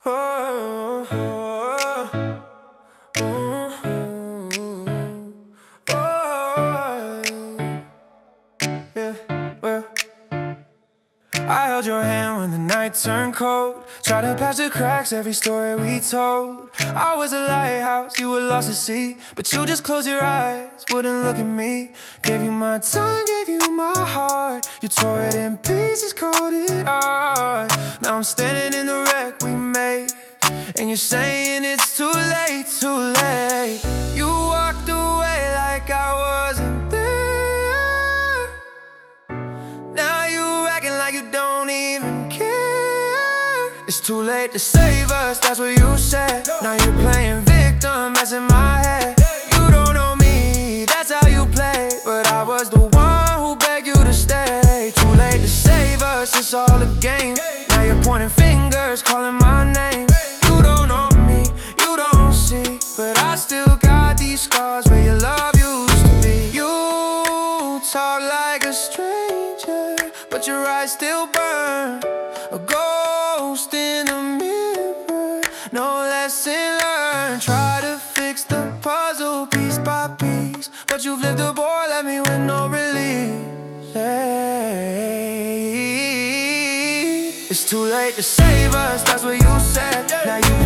Oh, oh, oh, oh, yeah, well, I held your hand when the night turned cold. Tried to patch the cracks, every story we told. I was a lighthouse, you were lost at sea, but you just closed your eyes, wouldn't look at me. Gave you my time, gave you my heart. You tore it in pieces, called it art. Now I'm standing in the wreck we made, and you're saying it's too late, too late. You walked away like I wasn't there. Now you acting like you don't even care. It's too late to save us, that's what you said. Now you're playing victim, that's in my head. You don't know me, that's how you play, but I was the one who begged you to stay. Too late to save us, it's all a game. Now you're pointing fingers, calling my name. You don't know me, you don't see, but I still got these scars where your love used to be. You talk like a stranger, but your eyes still burn. A ghost in the mirror, no lesson learned. Try to fix the puzzle piece by piece, but you've lived a bore, left me with no release. Hey, it's too late to save us, that's what you said. Now you